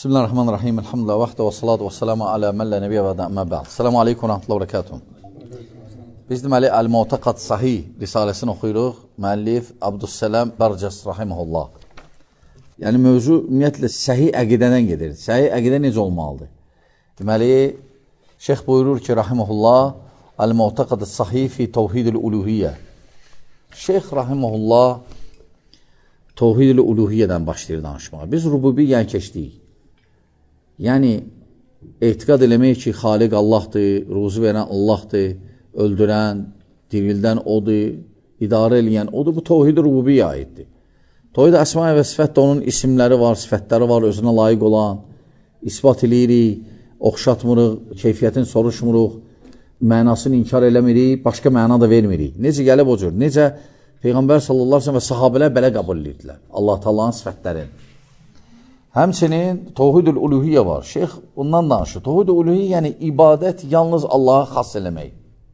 Bismillahirrahmanirrahim. Elhamdülillah vaxtə və salatu və salamu alə məllə nəbiyyə və əmmə bə'd. Selamu aleykum və rəhmətullah və bərəkatuhu. Biz deməli Əl-Mu'təqad Sahih risaləsini oxuyuruq. Müəllif Abdüssələm Bərcəs rahimehullah. Yəni mövzu ümumiyyətlə səhih əqidədən gedir. Səhih əqidə necə olmalıdır? Deməli Şeyx buyurur ki, rahimehullah, Əl-Mu'təqad Sahih fi Təvhidül Uluhiyyə. Şeyx rahimehullah Təvhidül Uluhiyyədən başlayır danışmağa. Biz rububiyyəni keçdik. Yəni, etiqad eləmək ki, Xaliq Allahdır, ruzu verən Allahdır, öldürən, dirildən odur, idarə eləyən odur. Bu təvhid-i rububiyyə aiddir. Təvhid-i əsma və sifət də onun isimləri var, sifətləri var, özünə layiq olan. İsbat eləyirik, oxşatmırıq, keyfiyyətini soruşmuruq, mənasını inkar eləmirik, başqa məna da vermirik. Necə gəlib o cür? Necə Peyğəmbər sallallahu aleyhi və sahabələr belə qəbul edirdilər Allah Taala'nın sifətlərini. Həmçinin Təvhidül Uluhiyyə var. Şeyx bundan danışır. Təvhidül Uluhiyyə yəni ibadət yalnız Allaha xas eləmək.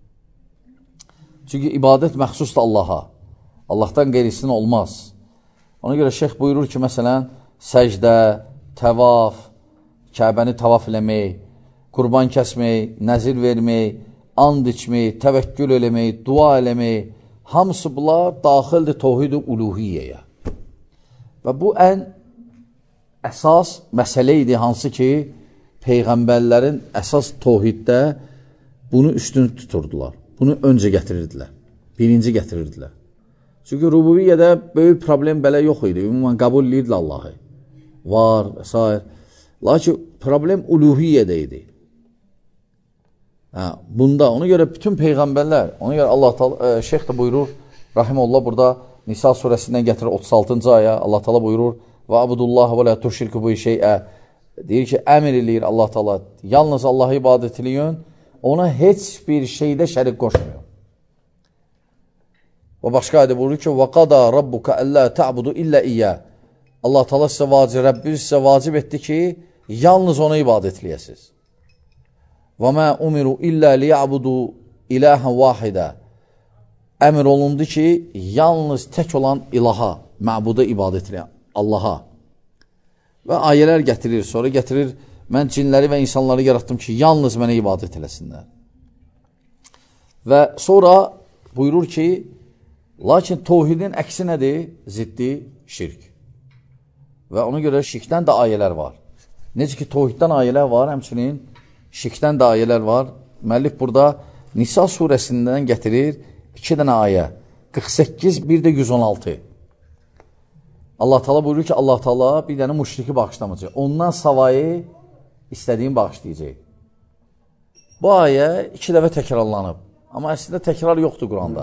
Çünki ibadət məxsusdur Allaha. Allahdan qeyrisinə olmaz. Ona görə şeyx buyurur ki, məsələn, səcdə, təvaf, Kəbəni tavaf eləmək, qurban kəsmək, nəzir vermək, and içmək, təvəkkül eləmək, dua eləmək, hamısı bunlar daxildir Təvhid-i Uluhiyyəyə. Və bu ən əsas məsələ idi, hansı ki, Peyğəmbərlərin əsas təvhiddə bunu üstün tuturdular. Bunu öncə gətirirdilər. Birinci gətirirdilər. Çünki rububiyyədə böyük problem belə yox idi. Ümumən qəbul edirdilər Allahı. Var və s. Lakin problem uluhiyyədə idi. Bunda, ona görə bütün Peyğəmbərlər, ona görə Allah Teala, Şeyx də buyurur, rahimehullah burada Nisa surəsindən gətirir 36-cı aya, Allah Teala buyurur, və abudullah və la tuşriku bi şey'ə, deyir ki, əmr eləyir Allah Teala, yalnız Allah'a ibadət eləyin, ona heç bir şeydə şərik qoşmuyor. Və başqa ayədə buyurur ki, və qada rabbuka əllə ta'budu illə iyyə, Allah Teala sizə vacib, Rəbbiniz sizə vacib etdi ki, yalnız ona ibadət eləyəsiniz. Və mə umiru illə liya'budu iləhən vahidə. Əmr olundu ki, yalnız tək olan ilaha, məbuda ibadət eləyən Allaha. Və ayələr gətirir, sonra gətirir, mən cinləri və insanları yaratdım ki, yalnız mənə ibadət eləsinlər. Və sonra buyurur ki, lakin təvhidin əksi nədir? Ziddi şirk. Və ona görə şirkdən də ayələr var. Necə ki, təvhiddən ayələr var, həmçinin şirkdən də ayələr var. Müəllif burada Nisa surəsindən gətirir 2 dənə ayə. 48, bir də 116. Allah Teala buyurur ki, Allah Teala bir dənə müşriki bağışlamayacaq. Ondan savayı istədiyin bağışlayacaq. Bu ayə 2 dəfə təkrarlanıb. Amma əslində təkrar yoxdur Quranda.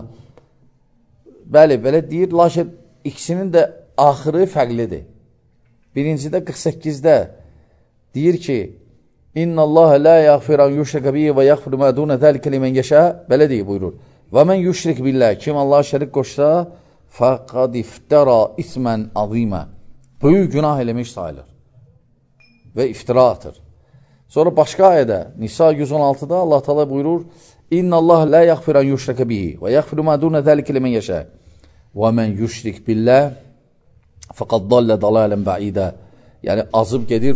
Bəli, belə deyir, lakin ikisinin də axırı fərqlidir. Birincidə 48-də deyir ki, İnna Allah la yaghfiran yushraka bihi və yaghfiru ma dun zalika limen yasha. Belə deyir, buyurur. Və men yushrik billah, kim Allah'a şərik qoşsa, faqad iftara ismen azima. Böyük günah eləmiş sayılır və iftira atır. Sonra başqa ayədə Nisa 116-da Allah Teala buyurur: İnna Allah la yaghfiran yushraka bihi və yaghfiru ma dun zalika limen yasha. Və men yushrik billah faqad dalla dalalan ba'ida. Yəni azıb gedir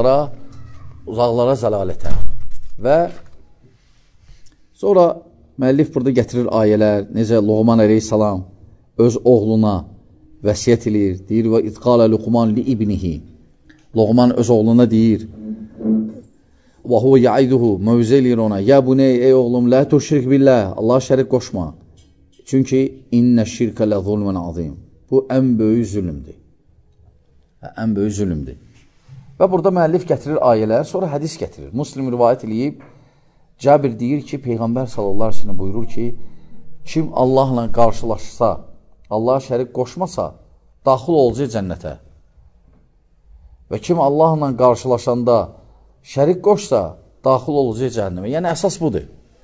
uzaqlara zəlalətə. Və sonra müəllif burada gətirir ayələr, necə Luqman əleyhissalam öz oğluna vəsiyyət eləyir, deyir və itqalə Luqman li ibnihi. Luqman öz oğluna deyir və huvə yaiduhu, mövzə eləyir ona, ya buney, ey oğlum, la tuşrik billah, Allah şərik qoşma. Çünki innə şirkə lə zulmən azim. Bu ən böyük zülümdür. Ən böyük zülümdür. Və burada müəllif gətirir ayələr, sonra hədis gətirir. Müslim rivayət eləyib, Cabir deyir ki, Peyğəmbər sallallahu aleyhi ve sellem buyurur ki, kim Allahla qarşılaşsa, Allaha şərik qoşmasa, daxil olacaq cənnətə. Və kim Allahla qarşılaşanda şərik qoşsa, daxil olacaq cəhənnəmə. Yəni, əsas budur.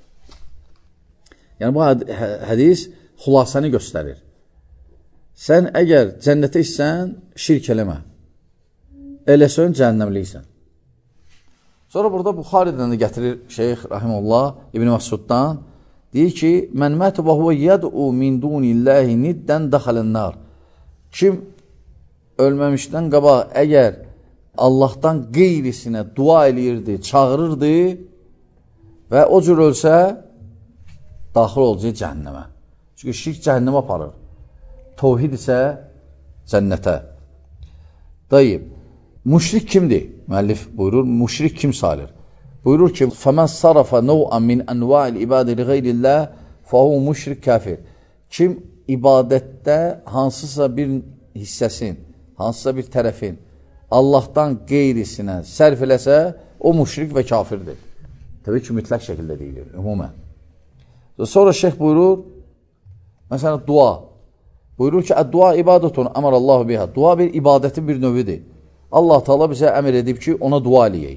Yəni, bu hədis xülasəni göstərir. Sən əgər cənnətə istsən, şirk eləmə. Eləsən, cəhənnəmliysən. Sonra burada Buxaridən də gətirir Şeyx Rahimullah İbn Məsuddan, deyir ki, mən mətə və huvə yəd'u min dunilləhi niddən dəxələn nar. Kim ölməmişdən qabaq əgər Allahdan qeyrisinə dua eləyirdi, çağırırdı və o cür ölsə, daxil olacaq cəhənnəmə. Çünki şirk cəhənnəmə aparır. Tevhid isə cənnətə. Dayıb, müşrik kimdir? Müəllif buyurur, müşrik kim sayılır? Buyurur ki, فَمَنْ صَرَفَ نَوْعًا مِنْ أَنْوَاءِ الْإِبَادِ لِغَيْرِ اللّٰهِ فَهُوَ müşrik kafir. Kim ibadətdə hansısa bir hissəsin, hansısa bir tərəfin Allahdan qeyrisinə sərf eləsə, o müşrik və kafirdir. Təbii ki, mütləq şəkildə deyilir, ümumən. Sonra şeyh buyurur, məsələn, dua. Buyurur ki, dua ibadətun əmərallahu biha. Dua bir ibadətin bir növüdür. Allah Teala bizə əmr edib ki, ona dua eləyək.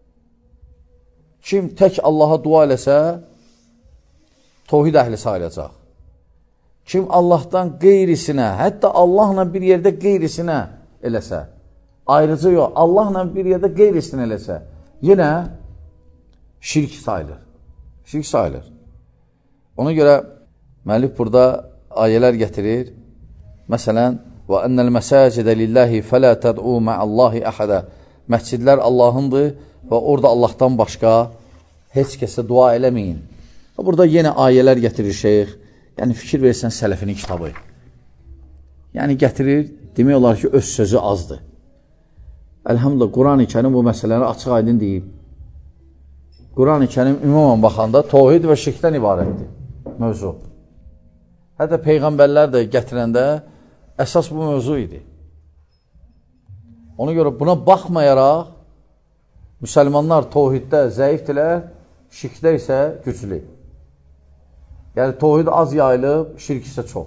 Kim tək Allaha dua eləsə, tevhid əhli sayılacaq. Kim Allahdan qeyrisinə, hətta Allahla bir yerdə qeyrisinə eləsə, ayrıcı yox, Allahla bir yerdə qeyrisinə eləsə, yenə şirk sayılır. Şirk sayılır. Ona görə müəllif burada ayələr gətirir. Məsələn, وَأَنَّ الْمَسَاجِدَ لِلَّهِ فَلَا تَدْعُوا مَعَ اللّٰهِ أَحَدًا. Məscidlər Allahındır və orada Allahdan başqa heç kəsə dua eləməyin. Burada yenə ayələr gətirir şeyx. Yəni, fikir versən sələfinin kitabı. Yəni, gətirir, demək olar ki, öz sözü azdır. Əlhamdülillah, Quran-ı Kərim bu məsələləri açıq aydın deyib. Quran-ı Kərim ümumən baxanda tevhid və şirkdən ibarətdir mövzu. Hətta Peyğəmbərlər də gətirəndə əsas bu mövzu idi. Ona görə buna baxmayaraq müsəlmanlar tevhiddə zəifdirlər, şirkdə isə güclü. Yəni, tevhid az yayılıb, şirk isə çox.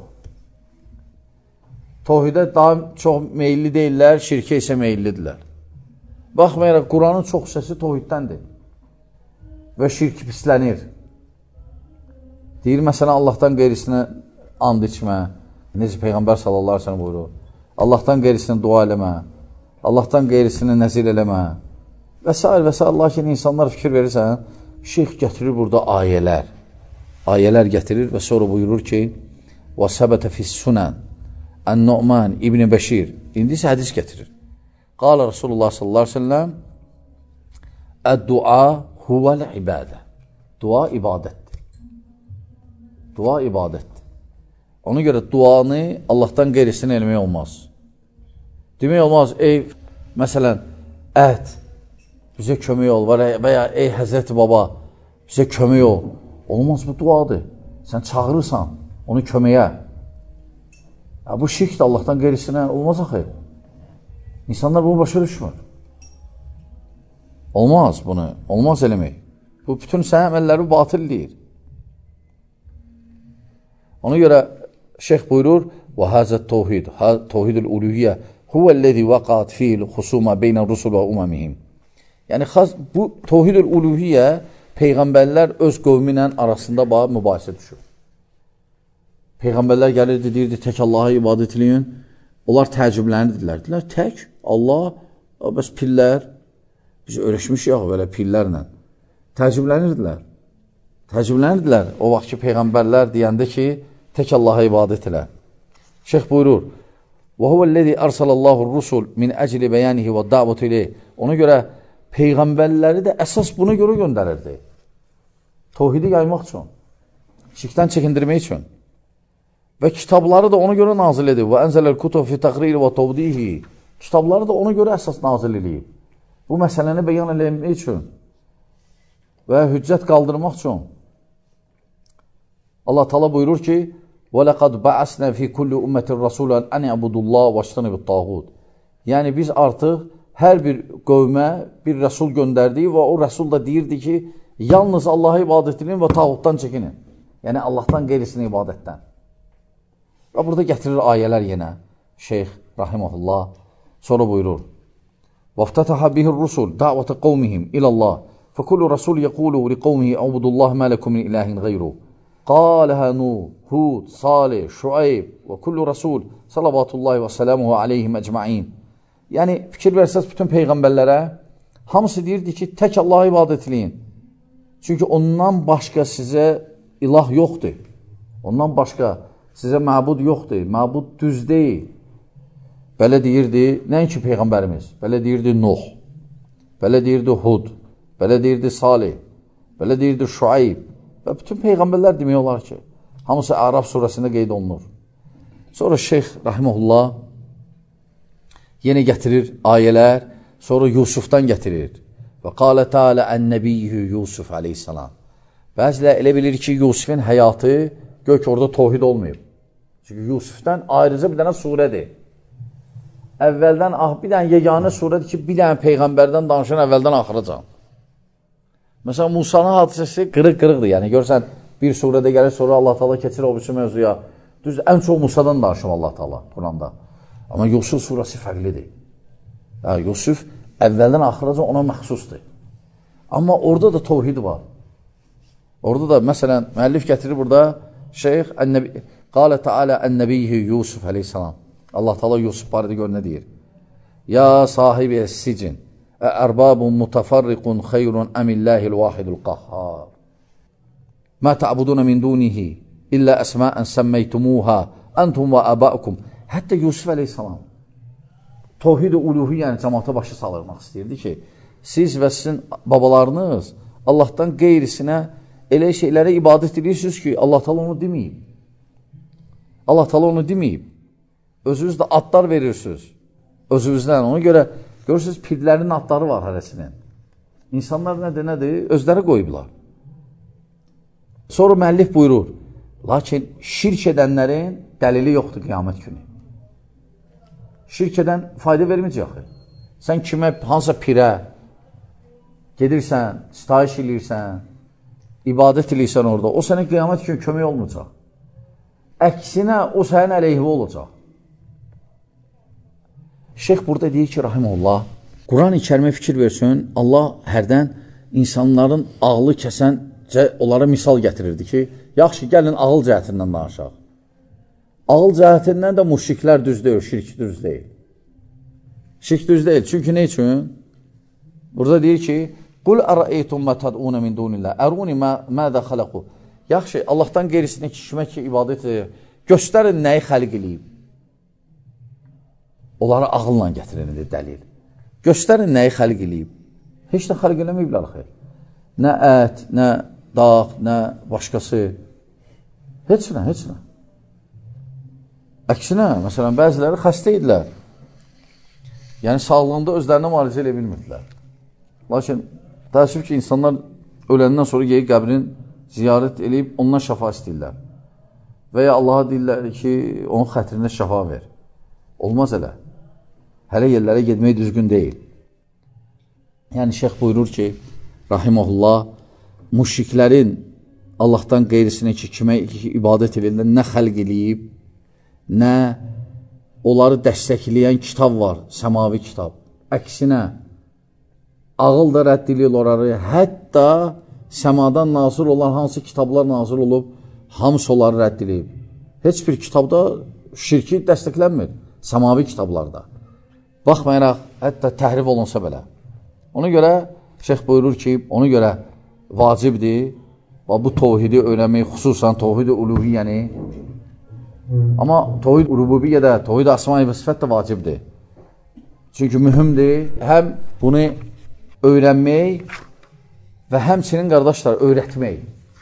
Tevhidə daha çox meyilli deyirlər, şirkə isə meyillidirlər. Baxmayaraq, Quranın çox hissəsi tevhiddəndir və şirk pislənir. Deyir, məsələn, Allahdan qeyrisinə and içmə, necə Peyğəmbər sallallahu aleyhi ve sellem buyurur, Allahdan qeyrisinə dua eləmə, Allahdan qeyrisinə nəzir eləmə və s. və s. Lakin insanlar fikir verirsən, şeyx gətirir burada ayələr. Ayələr gətirir və sonra buyurur ki, وَسَبَتَ فِي السُّنَنِ Ən-Nu'man İbn-i Bəşir indi isə hədis gətirir. Qala Rasulullah sallallahu aleyhi ve sellem Əd-dua huvəl-ibadə. Dua ibadətdir. Dua ibadətdir. Ona görə duanı Allahdan qeyrisini eləmək olmaz. Demək olmaz, ey, məsələn, əhd, bizə kömək ol, və ya ey Həzrəti Baba, bizə kömək ol. Olmaz, bu duadır. Sən çağırırsan onu köməyə. Bu şirk də Allahdan qeyrisinə olmaz axı. İnsanlar bunu başa düşmür. Olmaz bunu, olmaz eləmək. Bu bütün sənin əməlləri batıl deyir. Ona görə şeyx buyurur, وَهَذَا التَّوْحِيدُ تَوْحِيدُ الْأُلُوهِيَّ هُوَ الَّذِي وَقَعَتْ فِيهِ الْخُصُومَ بَيْنَ الرُّسُلِ وَأُمَمِهِمْ. Yəni, bu Tevhid-ül Uluhiyyə Peyğəmbərlər öz qövmü ilə arasında mübahisə düşür. Peyğəmbərlər gəlirdi, deyirdi, tək Allaha ibadət eləyin. Onlar təəccüblənirdirlər. Deyirlər, tək Allah, bəs pillər, biz öyrəşmişik yaxı belə pillərlə. Təəccüblənirdirlər. Təəccüblənirdirlər o vaxt ki, Peyğəmbərlər deyəndə ki, tək Allaha ibadət elə. Şeyx buyurur, وَهُوَ الَّذِي أَرْسَلَ اللّٰهُ الرُّسُلِ مِنْ أَجْلِ بَيَانِهِ وَالدَّعْوَةِ إِلَيْهِ. Ona görə Peyğəmbərləri də əsas buna görə göndərirdi. Tevhidi yaymaq üçün, şirkdən çəkindirmək üçün. Və kitabları da ona görə nazil edib. وَأَنْزَلَ الْكُتُبَ فِي تَقْرِيرِ وَتَوْضِيهِ. Kitabları da ona görə əsas nazil edib. Bu məsələni bəyan eləmək üçün və hüccət qaldırmaq üçün. Allah Teala buyurur ki, وَلَقَدْ بَعَسْنَا فِي كُلِّ أُمَّةٍ رَسُولًا أَنْ يَعْبُدُوا اللّٰهَ وَاجْتَنِبُوا الطَّاغُوتَ. Yəni biz artıq hər bir qövmə bir rəsul göndərdik və o rəsul da deyirdi ki, yalnız Allaha ibadət edin və tağutdan çəkinin. Yəni Allahdan qeyrisini ibadətdən. Və burada gətirir ayələr yenə. Şeyx rahiməhullah sonra buyurur. وَافْتَتَحَ بِهِ الرُّسُلُ دَعْوَةَ قَوْمِهِمْ إِلَى اللّٰهِ فَكُلُّ رَسُولِ يَقُولُ لِقَوْمِهِ اَعْبُدُوا اللّٰهَ مَا لَكُمْ مِنْ إِلَٰهٍ غَيْرُهُ قَالَهَا نُوحٌ هُودٌ صَالِحٌ شُعَيْبٌ وَكُلُّ رَسُولٍ صَلَوَاتُ اللّٰهِ وَسَلَامُهُ عَلَيْهِمْ أَجْمَعِينَ. Yəni fikir versəz bütün peyğəmbərlərə hamısı deyirdi ki, tək Allaha ibadət eləyin. Çünki ondan başqa sizə ilah yoxdur. Ondan başqa sizə məbud yoxdur. Məbud düz deyil. belə deyirdi, nəinki Peyğəmbərimiz, belə deyirdi Nuh, belə deyirdi Hud, belə deyirdi Salih, belə deyirdi Şuayb və bütün Peyğəmbərlər demək olar ki, hamısı Ərəf surəsində qeyd olunur. Sonra Şeyx Rahiməhullah yenə gətirir ayələr, sonra Yusufdan gətirir. Və qalə Teala ən-nəbiyyü Yusuf aleyhissalam. Bəzilə elə bilir ki, Yusufin həyatı gök orada tohid olmayıb. Çünki Yusufdan ayrıca bir dənə surədir. Əvvəldən bir dənə yeganə surədir ki, bir dənə Peyğəmbərdən danışan əvvəldən axıracan. Məsələn, Musanın hadisəsi qırıq-qırıqdır. Yəni, görsən, bir surədə gəlir, sonra Allah Teala keçir o birisi mövzuya. Düz, ən çox Musadan danışır Allah Teala Quranda. Amma Yusuf surəsi fərqlidir. Yusuf əvvəldən axıracan ona məxsusdur. Amma orada da tovhid var. Orada da, məsələn, müəllif gətirir burada, Şeyx, qalə Teala ən-nəbiyyü Yusuf aleyhissalam. Allah Teala Yusuf barədə gör nə deyir? Ya sahibi sicin, ərbabun mutafarriqun xeyrun əmillahil vahidul qahhar. Mə ta'buduna min dunihi, illə əsma'ən səmməytumuha, əntum və əba'ukum. Hətta Yusuf aleyhissalam Tohid-i uluhiyyəni cəmaata başı salırmaq istəyirdi ki, siz və sizin babalarınız Allahdan qeyrisinə elə şeylərə ibadət edirsiniz ki, Allah Teala onu deməyib. Allah Teala onu deməyib. Özünüz də adlar verirsiniz. Özünüzdən. Ona görə görürsünüz, pirlərin adları var hərəsinin. İnsanlar nədir? Özləri qoyublar. Sonra müəllif buyurur, lakin şirk edənlərin dəlili yoxdur qiyamət günü. Şirk edən fayda verməyəcək. Sən kimə, hansısa pirə gedirsən, sitayiş edirsən, ibadət edirsən orada, o sənə qiyamət günü kömək olmayacaq. Əksinə, o sənin əleyhivə olacaq. Şeyx burada deyir ki, rahiməhullah, Quran-ı kərimə fikir versin, Allah hərdən insanların ağlı kəsəncə onlara misal gətirirdi ki, yaxşı, gəlin ağıl cəhətindən danışaq. Ağıl cəhətindən də müşriklər düz deyil, şirk düz deyil. Şirk düz deyil. Çünki nə üçün? Burada deyir ki, Qul ərəytum mə təd'unə min dunillah, əruni mədə xələqu. Yaxşı, Allahdan qeyrisini kimə ki, ibadət edir. Göstərin nəyi xəlq eləyib. Onları ağılla gətirindir dəlil. Göstərin nəyi xəlq eləyib. Heç də xəlq eləməyiblər xeyr. Nə ət, nə dağ, nə başqası. Heç nə, heç nə. Əksinə, məsələn, bəziləri xəstə idilər. Yəni, sağlığında özlərinə müalicə elə bilmirdilər. Lakin, təəssüf ki, insanlar öləndən sonra geyib qəbrin ziyarət eləyib, ondan şəfa istəyirlər. Və ya Allaha deyirlər ki, onun xətrinə şəfa ver. Olmaz elə. Hələ yerlərə gedmək düzgün deyil. Yəni, şeyx buyurur ki, rahiməhullah, müşriklərin Allahdan qeyrisini ki, kimə ibadət edirlər, nə xəlq eləyib, nə onları dəstəkləyən kitab var, səmavi kitab. Əksinə, ağıl da rədd edir onları, hətta səmadan nazır olan hansı kitablar nazır olub, hamısı onları rədd edib. Heç bir kitabda şirki dəstəklənmir, səmavi kitablarda. Baxmayaraq, hətta təhrif olunsa belə. Ona görə, şeyx buyurur ki, ona görə vacibdir, bu tovhidi öyrənmək, xüsusən tovhid-i uluhiyyəni. Amma tovhid rububiyyədə, tovhid əsma-i və sifət də vacibdir. Çünki mühümdir, həm bunu öyrənmək və həmçinin, qardaşlar, öyrətmək.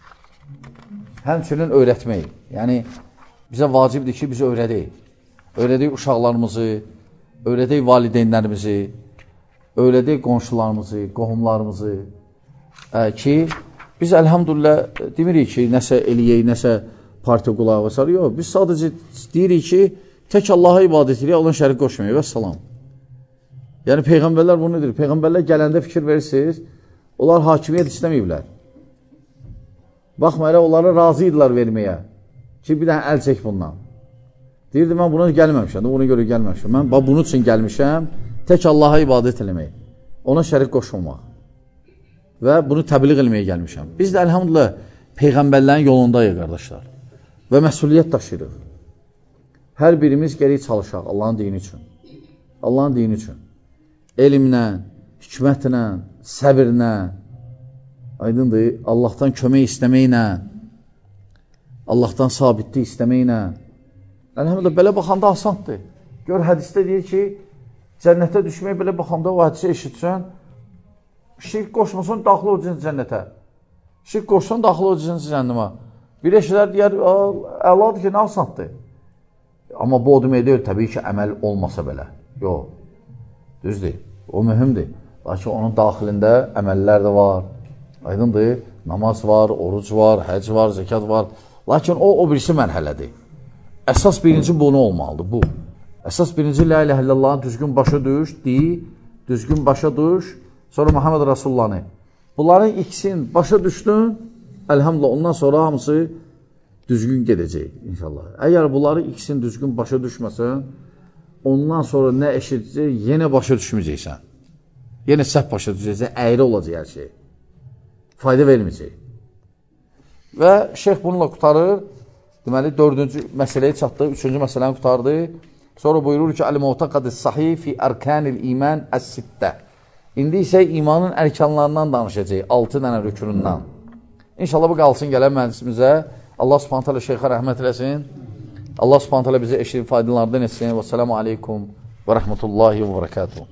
Həmçinin öyrətmək. Yəni, bizə vacibdir ki, biz öyrədək. Öyrədək uşaqlarımızı, öyrədək valideynlərimizi, öyrədək qonşularımızı, qohumlarımızı ki, biz əlhamdülillah demirik ki, nəsə eləyək, nəsə partiya qulağı və s. Yox, biz sadəcə deyirik ki, tək Allaha ibadət edirik, Allahın şərik qoşmayıq və salam. Yəni, Peyğəmbərlər bunu nedir? Peyğəmbərlər gələndə fikir verirsiniz, onlar hakimiyyət istəməyiblər. Baxmayaraq, onlara razı idilər verməyə ki, bir dənə əl çək bundan. Deyirdi, mən buna gəlməmişəm, buna görə gəlməmişəm. Mən bunun üçün gəlmişəm, tək Allaha ibadət eləmək, ona şərik qoşmamaq və bunu təbliğ eləməyə gəlmişəm. Biz də əlhamdülillah Peyğəmbərlərin yolundayıq, qardaşlar. Və məsuliyyət daşıyırıq. Hər birimiz gərək çalışaq Allahın dini üçün. Allahın dini üçün. Elmlə, hikmətlə, səbirlə, aydındır, Allahdan kömək istəməklə, Allahdan sabitlik istəməklə. Əlhamdülillah, belə baxanda asandır. Gör, hədisdə deyir ki, cənnətə düşmək belə baxanda o hədisi eşitsən, şirk qoşmasan, daxil olacaqsın cənnətə. Şirk qoşsan, daxil olacaqsın cənnəmə. Bir eşlər deyər, əladır ki, nə asandır. Amma bu o demək deyil, təbii ki, əməl olmasa belə. Yox, düzdür, o mühümdür. Lakin onun daxilində əməllər də var. Aydındır, namaz var, oruc var, həc var, zəkat var. Lakin o birisi mərhələdir. Əsas birinci bunu olmalıdır, bu. Əsas birinci la ilə illallahı düzgün başa düş, düzgün başa düş, sonra Muhammed Rasulullah'ını. Bunların ikisini başa düşdün, əlhamdülillah, ondan sonra hamısı düzgün gedəcək, inşallah. Əgər bunları ikisini düzgün başa düşməsən, ondan sonra nə eşidəcək, yenə başa düşməyəcəksən. Yenə səhv başa düşəcək, əyri olacaq hər şey. Fayda verməyəcək. Və şeyx bununla qutarır. Deməli, 4-cü məsələyə çatdı, 3-cü məsələni qutardı. Sonra buyurur ki, Əl-Mu'taqad-ı Sahih fi Arkanil İman Əs-Sittə. İndi isə imanın ərkanlarından danışacaq, 6 dənə rükünündən. İnşallah bu qalsın gələn məclisimizə. Allah subhanət hələ şeyxə rəhmət eləsin. Allah subhanət hələ bizə eşidib faydalardan etsin. Və sələmu aleykum və rəhmətullahi və bərəkatuhu.